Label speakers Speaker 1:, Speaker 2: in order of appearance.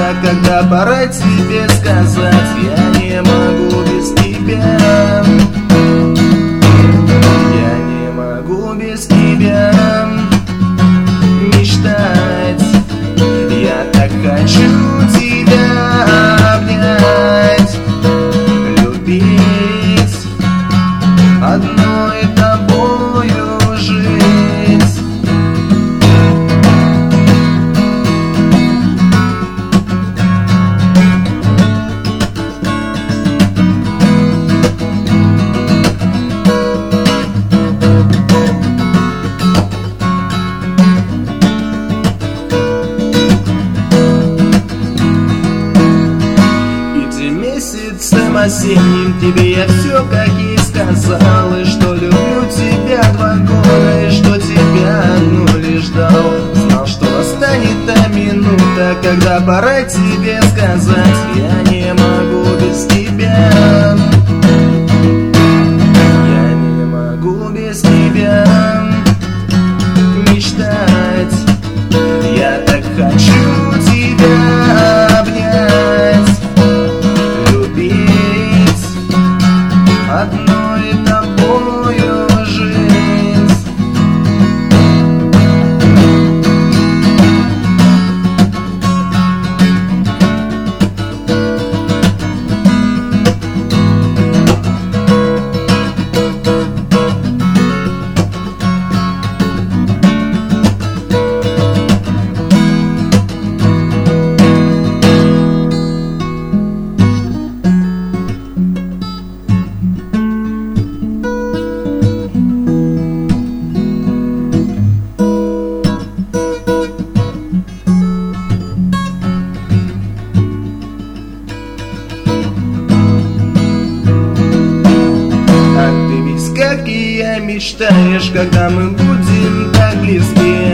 Speaker 1: когда пора тебе сказать: я не могу без тебя. Я не могу без тебя мечтать. Я так хочу тебя обнять, любить, одной тобою жить. Месяцем осенним тебе я все как и сказал, и что люблю тебя 2 года, и что тебя одну лишь ждал. Знал, что настанет та минута, когда пора тебе сказать: я не могу без тебя. Я не могу без тебя мечтать. Я так хочу тебя обнять, одной тобою жить. Как и я мечтаешь, когда мы будем так близки.